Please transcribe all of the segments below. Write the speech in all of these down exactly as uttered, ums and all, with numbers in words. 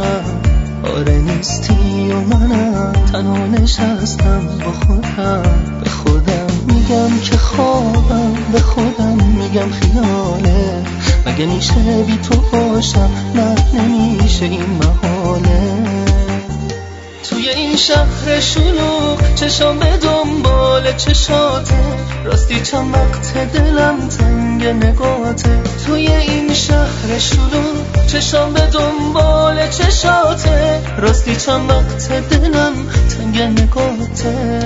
کنم؟ آره نیستی و منم تنها نشستم با خودم. به خودم میگم که خوابم، به خودم میگم خیاله. مگه میشه بی تو باشم؟ نه نمیشه این محاله. توی این شهر شلوغ چشام به دنبال چشاته، راستی چند وقت دلم تنگ نگاته. توی این شهر شلوغ چشام به دنبال چشاته، راستی چند وقت دلم تنگ نگاته.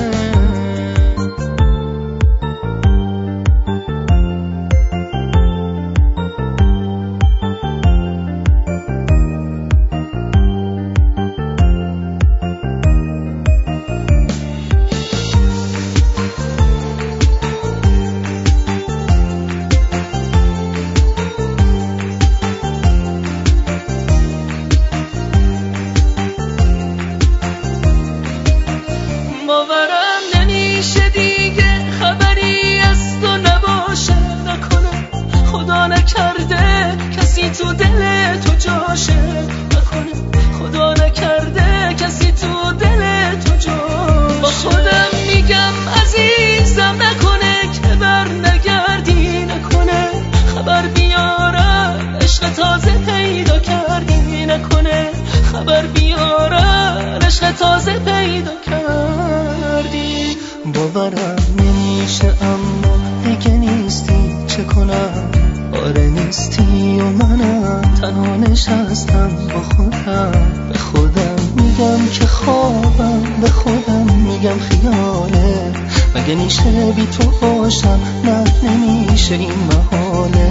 باورم نمیشه دیگه خبری از تو نباشه. نکنه خدا نکرده کسی تو دل تو جاشه. نکنه خدا نکرده کسی تو دل تو جاشه. با خودم میگم عزیزم نکنه که بر نگردی. نکنه خبر بیارم عشق تازه پیدا کردی. نکنه خبر بیارم عشق تازه پیدا کردی. باورم نمیشه اما دیگه نیستی، چه کنم؟ آره نیستی و منم تنها نشستم با خودم. به خودم میگم که خوابم، به خودم میگم خیاله. مگه میشه بی تو باشم؟ نه نمیشه این محاله.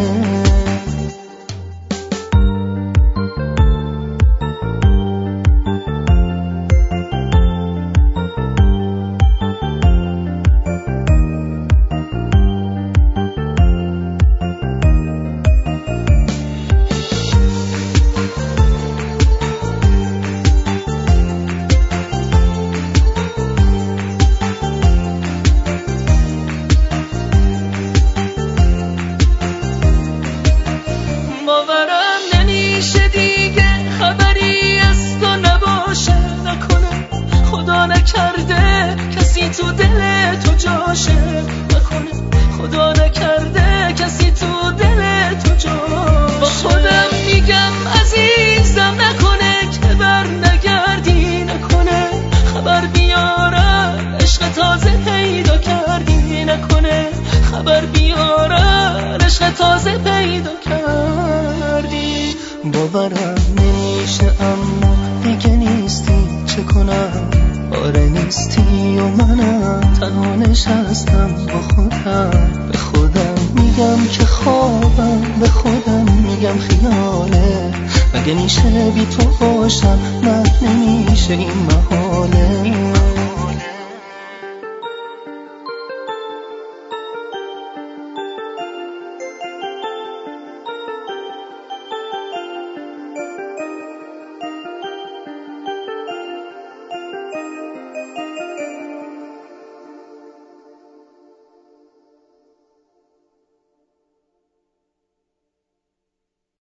باورم نمیشه دیگه خبری از تو نباشه. نکنه خدا نکرده کسی تو دل تو جاشه. نکنه خدا نکرده کسی تو دل تو جاشه. با خودم میگم عزیزم نکنه که بر نگردی. نکنه خبر بیارم عشق تازه پیدا کردی. نکنه خبر بیارم عشق تازه پیدا کردی. باورم نمیشه اما دیگه نیستی، چه کنم؟ آره نیستی و منم تنها نشستم با خودم. به خودم میگم که خوابم، به خودم میگم خیاله. مگه میشه بی تو باشم؟ نه نمیشه این محاله.